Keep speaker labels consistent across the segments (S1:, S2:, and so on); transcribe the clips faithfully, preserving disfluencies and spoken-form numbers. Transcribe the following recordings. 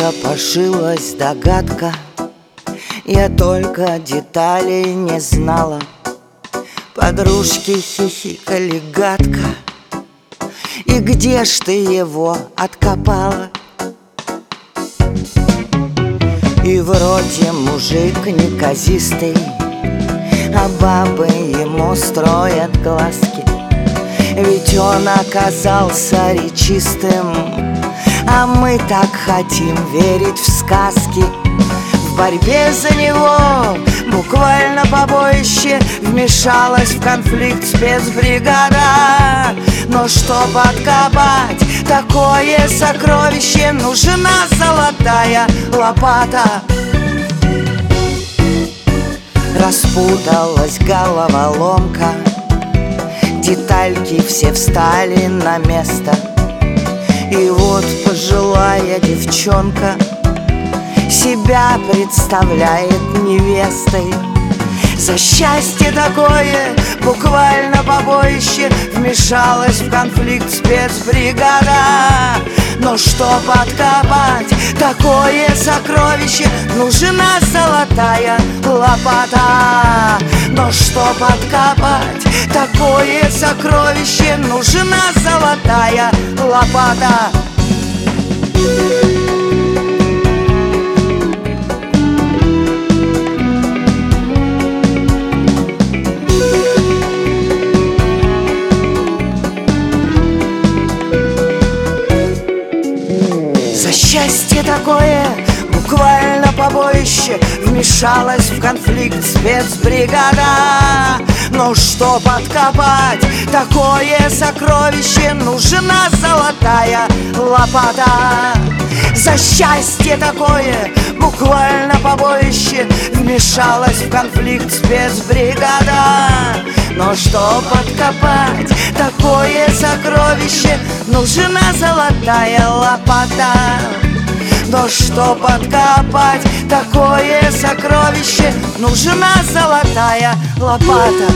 S1: копошилась догадка, я только деталей не знала. Подружки хихикали гадко. И где ж ты его откопала? И вроде мужик неказистый, а бабы ему строят глазки. Ведь он оказался речистым, а мы так хотим верить в сказки. В борьбе за него буквально побоище, вмешалась в конфликт спецбригада. Но чтоб откопать такое сокровище, нужна золотая лопата. Распуталась головоломка, детальки все встали на место. И вот пожилая девчонка себя представляет невестой. За счастье такое, буквально побоище, вмешалась в конфликт спецбригада. Но чтоб откопать такое сокровище, нужна золотая лопата. Но чтоб откопать такое сокровище, нужна золотая лопата. За счастье такое, буквально побоище, вмешалась в конфликт спецбригада. Но чтоб откопать такое сокровище, нужна золотая лопата. За счастье такое, буквально побоище, вмешалась в конфликт спецбригада. Но чтоб откопать такое сокровище, нужна золотая лопата. Но чтоб откопать такое сокровище, нужна золотая лопата.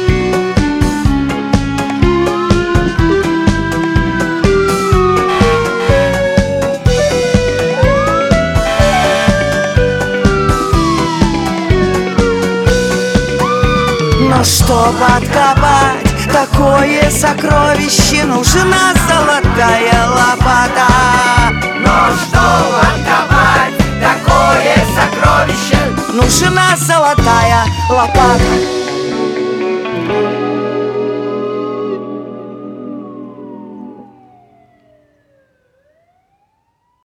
S1: Но чтоб откопать такое сокровище, нужна золотая лопата.
S2: Но чтоб откопать такое сокровище,
S1: нужна золотая лопата.